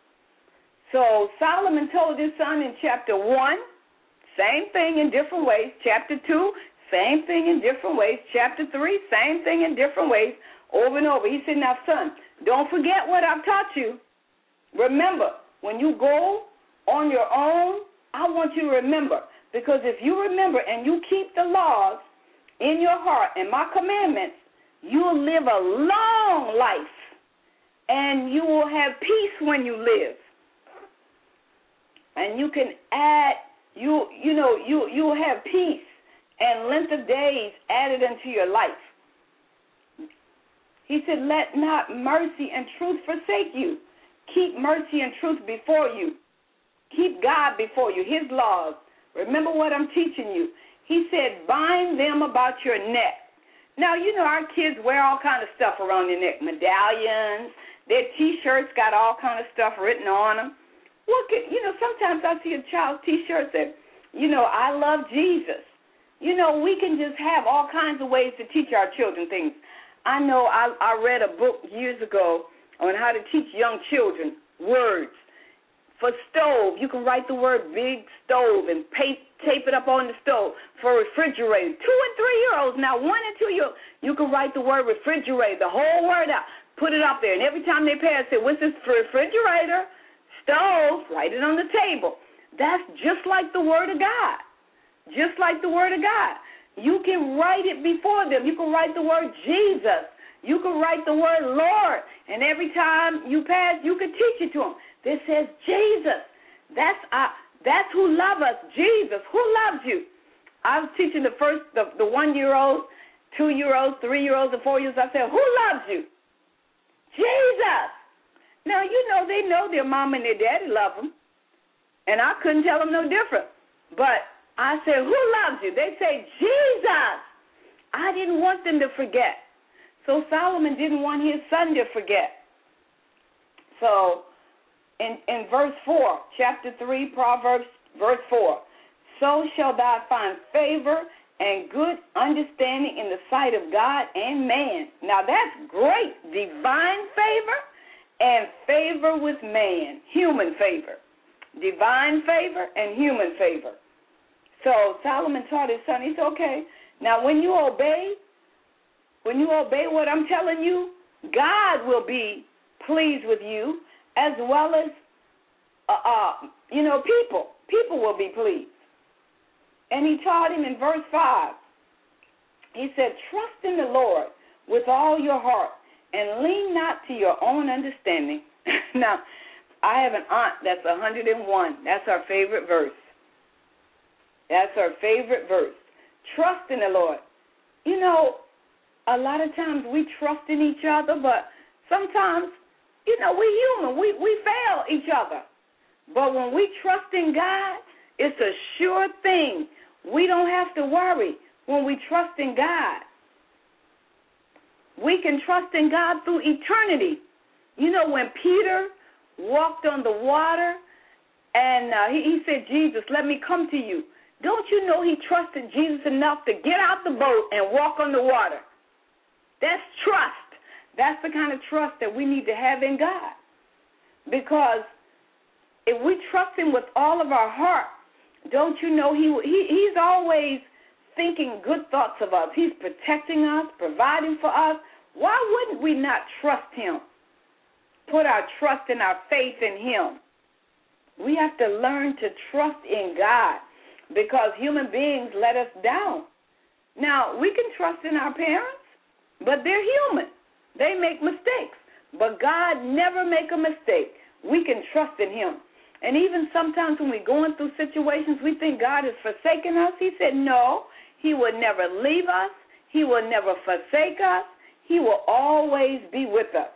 B: So Solomon told his son in chapter 1, same thing in different ways. Chapter 2, same thing in different ways. Chapter 3, same thing in different ways, over and over. He said, now, son, don't forget what I've taught you. Remember, when you go on your own, I want you to remember. Because if you remember and you keep the laws in your heart and my commandments, you will live a long life. And you will have peace when you live. And you can add, you'll have peace and length of days added unto your life. He said, let not mercy and truth forsake you. Keep mercy and truth before you. Keep God before you, his laws. Remember what I'm teaching you. He said, bind them about your neck. Now, you know, our kids wear all kind of stuff around their neck, medallions, their T-shirts got all kind of stuff written on them. Sometimes I see a child's T-shirt that, I love Jesus. We can just have all kinds of ways to teach our children things. I know I read a book years ago on how to teach young children words. For stove, you can write the word big stove and tape it up on the stove. For refrigerator, 2 and 3-year-olds, now 1 and 2 year olds, you can write the word refrigerator, the whole word out, put it up there. And every time they pass, say, what's this refrigerator? Stove, write it on the table. That's just like the Word of God. Just like the Word of God. You can write it before them. You can write the word Jesus. You can write the word Lord. And every time you pass, you can teach it to them. This says Jesus. That's who loves us, Jesus. Who loves you? I was teaching the 1-year-olds, 2-year-olds, 3-year-olds, and 4-year-olds. I said, who loves you? Jesus. Now, they know their mom and their daddy love them, and I couldn't tell them no different. But I said, who loves you? They say, Jesus. I didn't want them to forget. So Solomon didn't want his son to forget. So in verse 4, chapter 3, Proverbs, verse 4, so shall thou find favor and good understanding in the sight of God and man. Now, that's great. Divine favor and favor with man, human favor. Divine favor and human favor. So Solomon taught his son, he said, okay, now when you obey what I'm telling you, God will be pleased with you as well as, people. People will be pleased. And he taught him in verse 5, he said, trust in the Lord with all your heart and lean not to your own understanding. Now, I have an aunt that's 101. That's our favorite verse. That's our favorite verse. Trust in the Lord. A lot of times we trust in each other, but sometimes, we're human. We fail each other. But when we trust in God, it's a sure thing. We don't have to worry when we trust in God. We can trust in God through eternity. When Peter walked on the water and he said, Jesus, let me come to you. Don't you know he trusted Jesus enough to get out the boat and walk on the water? That's trust. That's the kind of trust that we need to have in God. Because if we trust him with all of our heart, don't you know he's always thinking good thoughts of us. He's protecting us, providing for us. Why wouldn't we not trust him? Put our trust and our faith in him. We have to learn to trust in God because human beings let us down. Now, we can trust in our parents, but they're human. They make mistakes. But God never make a mistake. We can trust in him. And even sometimes when we're going through situations, we think God has forsaken us. He said, no, he will never leave us. He will never forsake us. He will always be with us.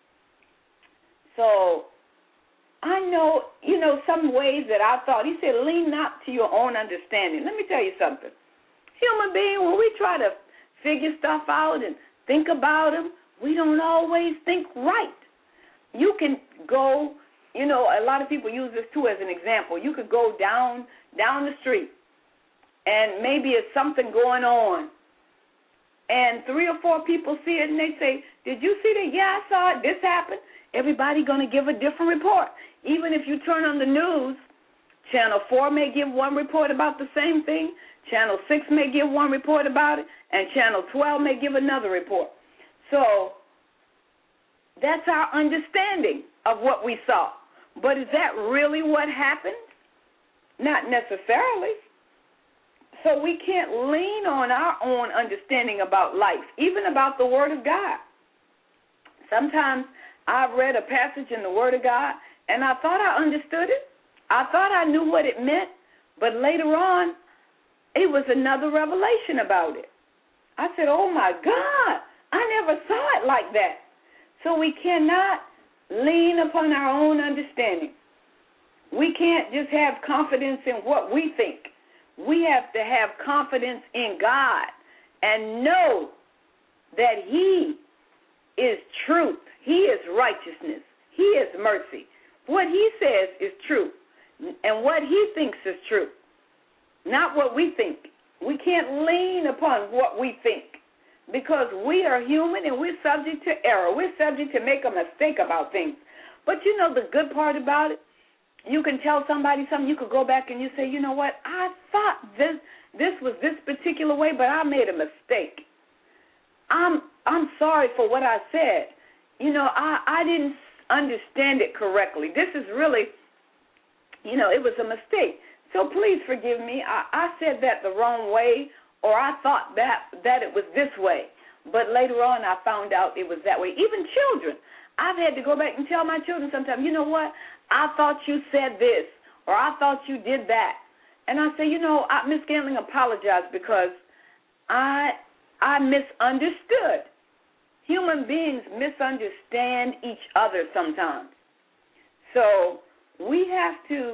B: So I know, some ways that I thought. He said, lean not to your own understanding. Let me tell you something. Human being, when we try to figure stuff out and think about them, we don't always think right. You can go, a lot of people use this too as an example. You could go down the street and maybe it's something going on. And 3 or 4 people see it and they say, did you see that? Yeah, I saw it. This happened. Everybody going to give a different report. Even if you turn on the news, Channel 4 may give one report about the same thing. Channel 6 may give one report about it. And Channel 12 may give another report. So that's our understanding of what we saw. But is that really what happened? Not necessarily. So we can't lean on our own understanding about life, even about the Word of God. Sometimes I've read a passage in the Word of God, and I thought I understood it. I thought I knew what it meant, but later on, it was another revelation about it. I said, oh, my God, I never saw it like that. So we cannot lean upon our own understanding. We can't just have confidence in what we think. we have to have confidence in God and know that He is truth. He is righteousness. He is mercy. What He says is true, and what He thinks is true, not what we think. We can't lean upon what we think, because we are human and we're subject to error. We're subject to make a mistake about things. But you know the good part about it? You can tell somebody something. You could go back and you say, you know what, I thought this was this particular way, but I made a mistake. I'm sorry for what I said. You know, I didn't understand it correctly. This is really, you know, it was a mistake. So please forgive me. I said that the wrong way, or I thought that it was this way. But later on I found out it was that way. Even children. I've had to go back and tell my children sometimes, you know what, I thought you said this, or I thought you did that. And I say, you know, Miss Gantling, apologize because I misunderstood. Human beings misunderstand each other sometimes. So we have to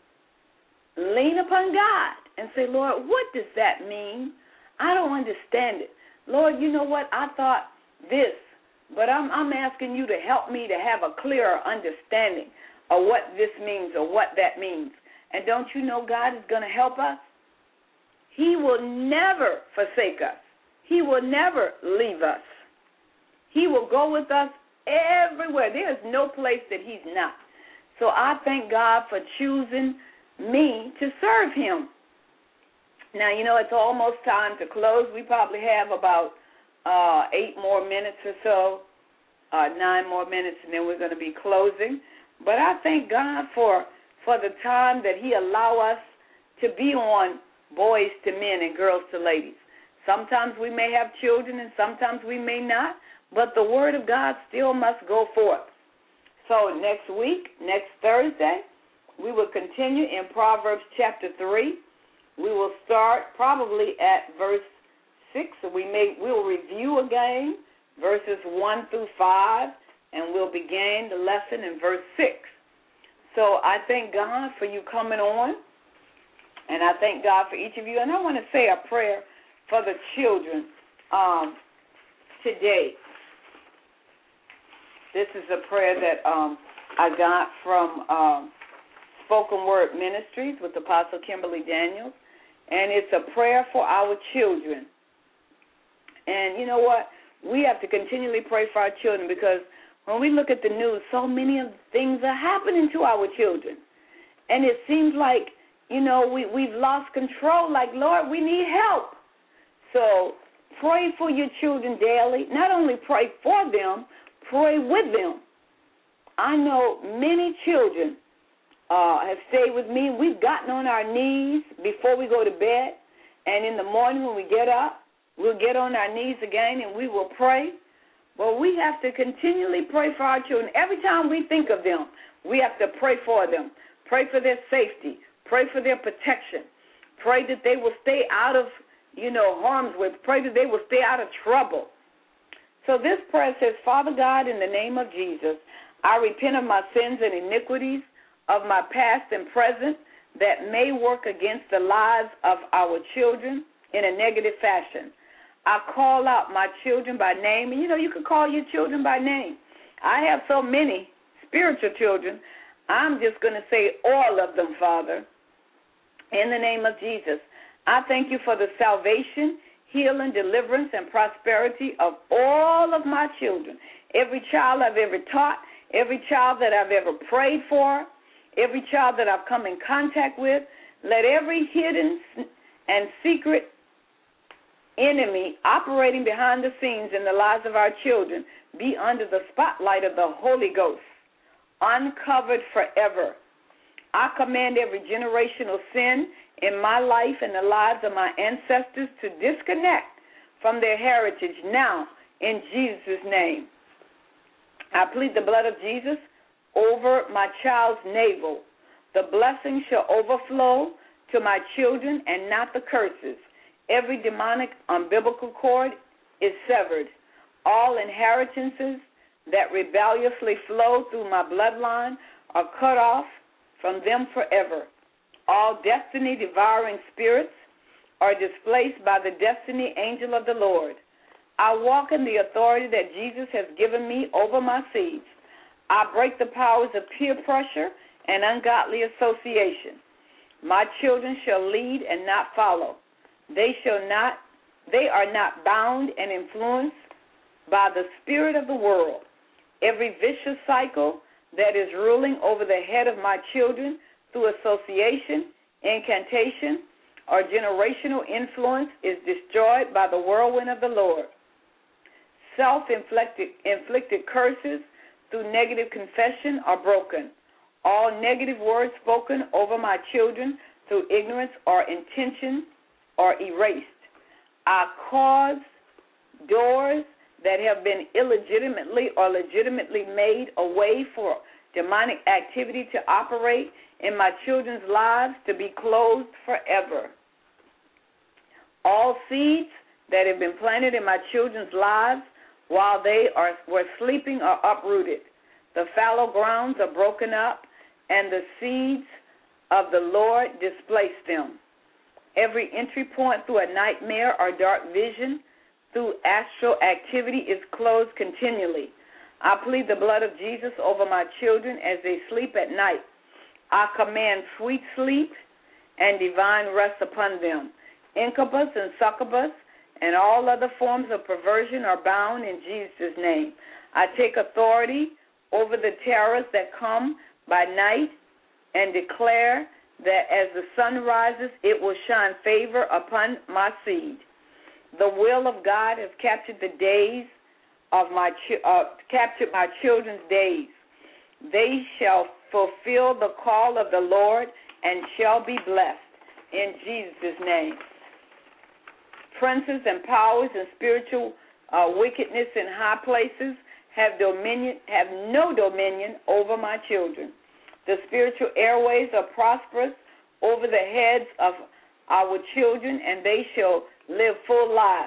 B: lean upon God and say, Lord, what does that mean? I don't understand it. Lord, you know what? I thought this, but I'm asking you to help me to have a clearer understanding of what this means or what that means. And don't you know God is going to help us? He will never forsake us. He will never leave us. He will go with us everywhere. There is no place that He's not. So I thank God for choosing me to serve Him. Now, you know, it's almost time to close. We probably have about 8 more minutes or so, 9 more minutes, and then we're going to be closing. But I thank God for the time that He allow us to be on Boys to Men and Girls to Ladies. Sometimes we may have children and sometimes we may not, but the Word of God still must go forth. So next week, next Thursday, we will continue in Proverbs chapter 3. We will start probably at verse 6. We'll review again verses 1 through 5, and we'll begin the lesson in verse 6. So I thank God for you coming on, and I thank God for each of you. And I want to say a prayer for the children today. This is a prayer that I got from Spoken Word Ministries with Apostle Kimberly Daniels, and it's a prayer for our children. And you know what? We have to continually pray for our children, because when we look at the news, so many of the things are happening to our children. And it seems like, you know, we've lost control, like, Lord, we need help. So pray for your children daily. Not only pray for them, pray with them. I know many children have stayed with me. We've gotten on our knees before we go to bed, and in the morning when we get up, we'll get on our knees again and we will pray. But we have to continually pray for our children. Every time we think of them, we have to pray for them. Pray for their safety. Pray for their protection. Pray that they will stay out of, harm's way. Pray that they will stay out of trouble. So this prayer says, Father God, in the name of Jesus, I repent of my sins and iniquities of my past and present that may work against the lives of our children in a negative fashion. I call out my children by name. And, you can call your children by name. I have so many spiritual children. I'm just going to say all of them, Father, in the name of Jesus. I thank you for the salvation, healing, deliverance, and prosperity of all of my children. Every child I've ever taught, every child that I've ever prayed for, every child that I've come in contact with, let every hidden and secret enemy operating behind the scenes in the lives of our children be under the spotlight of the Holy Ghost, uncovered forever. I command every generational sin in my life and the lives of my ancestors to disconnect from their heritage now in Jesus' name. I plead the blood of Jesus over my child's navel. The blessing shall overflow to my children and not the curses. Every demonic umbilical cord is severed. All inheritances that rebelliously flow through my bloodline are cut off from them forever. All destiny-devouring spirits are displaced by the destiny angel of the Lord. I walk in the authority that Jesus has given me over my seeds. I break the powers of peer pressure and ungodly association. My children shall lead and not follow. They are not bound and influenced by the spirit of the world. Every vicious cycle that is ruling over the head of my children through association, incantation, or generational influence is destroyed by the whirlwind of the Lord. Self-inflicted curses through negative confession are broken. All negative words spoken over my children through ignorance or intention are erased. I cause doors that have been illegitimately or legitimately made a way for demonic activity to operate in my children's lives to be closed forever. All seeds that have been planted in my children's lives while they were sleeping are uprooted. The fallow grounds are broken up, and the seeds of the Lord displace them. Every entry point through a nightmare or dark vision through astral activity is closed continually. I plead the blood of Jesus over my children as they sleep at night. I command sweet sleep and divine rest upon them. Incubus and succubus and all other forms of perversion are bound in Jesus' name. I take authority over the terrors that come by night and declare that as the sun rises, it will shine favor upon my seed. The will of God has captured the days of captured my children's days. They shall fulfill the call of the Lord and shall be blessed in Jesus' name. Princes and powers and spiritual wickedness in high places have no dominion over my children. The spiritual airways are prosperous over the heads of our children, and they shall live full lives.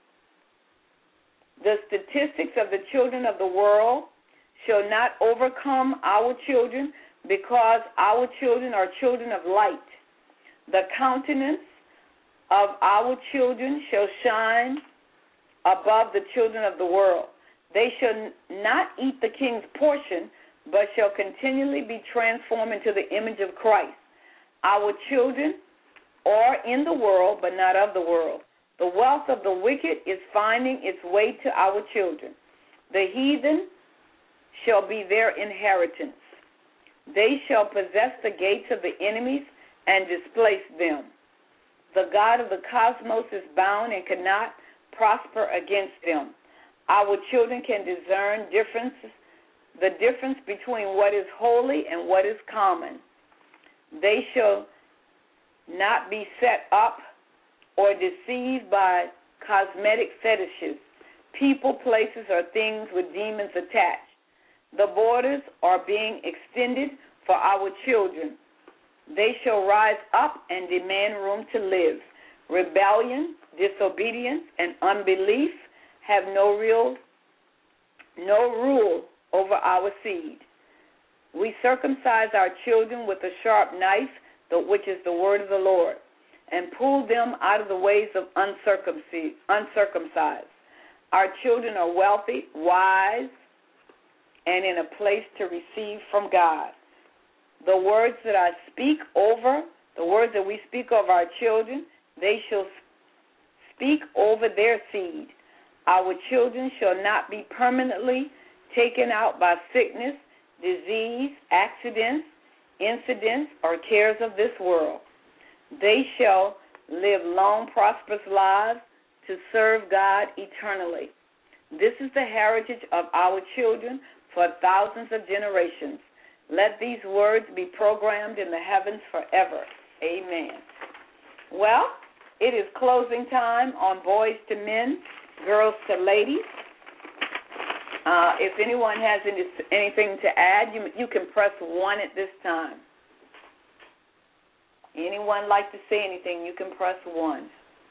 B: The statistics of the children of the world shall not overcome our children, because our children are children of light. The countenance of our children shall shine above the children of the world. They shall not eat the king's portion, but shall continually be transformed into the image of Christ. Our children are in the world, but not of the world. The wealth of the wicked is finding its way to our children. The heathen shall be their inheritance. They shall possess the gates of the enemies and displace them. The God of the cosmos is bound and cannot prosper against them. Our children can discern the difference between what is holy and what is common. They shall not be set up or deceived by cosmetic fetishes, people, places, or things with demons attached. The borders are being extended for our children. They shall rise up and demand room to live. Rebellion, disobedience, and unbelief have no rule over our seed. We circumcise our children with a sharp knife, which is the word of the Lord, and pull them out of the ways of uncircumcised. Our children are wealthy, wise, and in a place to receive from God. The words that we speak over our children, they shall speak over their seed. Our children shall not be permanently taken out by sickness, disease, accidents, incidents, or cares of this world. They shall live long, prosperous lives to serve God eternally. This is the heritage of our children for thousands of generations. Let these words be programmed in the heavens forever. Amen. Well, it is closing time on Boys to Men, Girls to Ladies. If anyone has anything to add, you can press 1 at this time. Anyone like to say anything, you can press 1.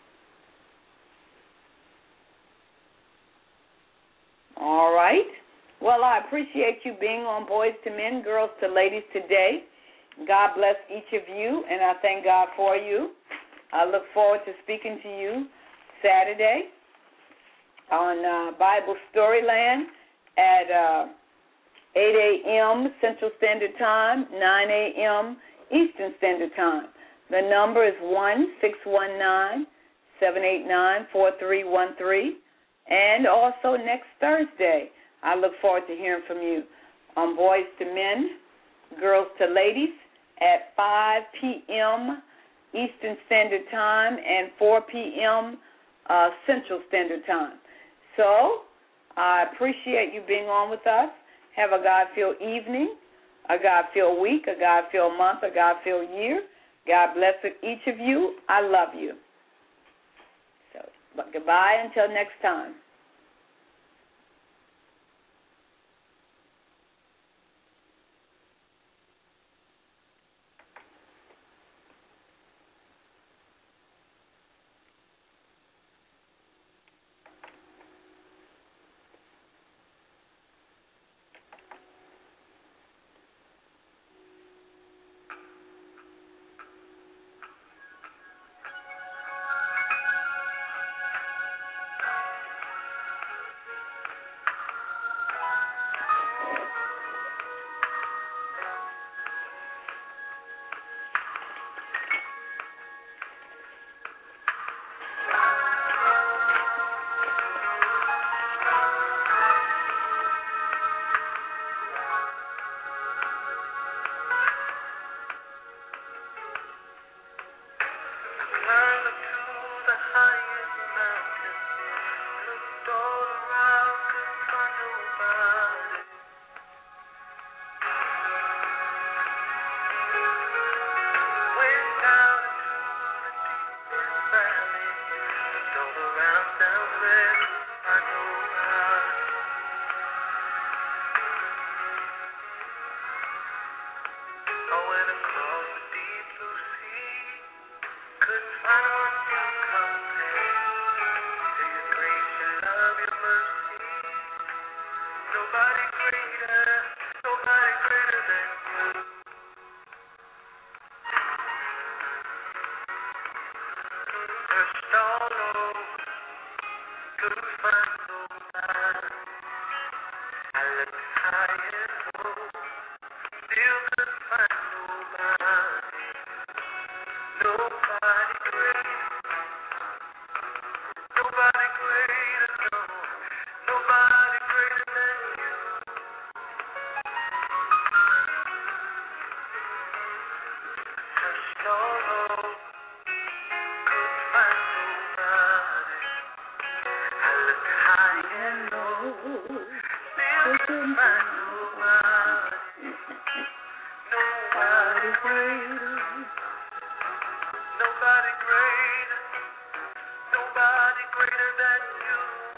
B: All right. Well, I appreciate you being on Boys to Men, Girls to Ladies today. God bless each of you, and I thank God for you. I look forward to speaking to you Saturday on Bible Storyland at 8 a.m. Central Standard Time, 9 a.m. Eastern Standard Time. The number is 1-619-789-4313. And also next Thursday, I look forward to hearing from you on Boys to Men, Girls to Ladies at 5 p.m. Eastern Standard Time and 4 p.m. Central Standard Time. So I appreciate you being on with us. Have a God-filled evening, a God-filled week, a God-filled month, a God-filled year. God bless each of you. I love you. So, but goodbye until next time.
A: Nobody greater than you.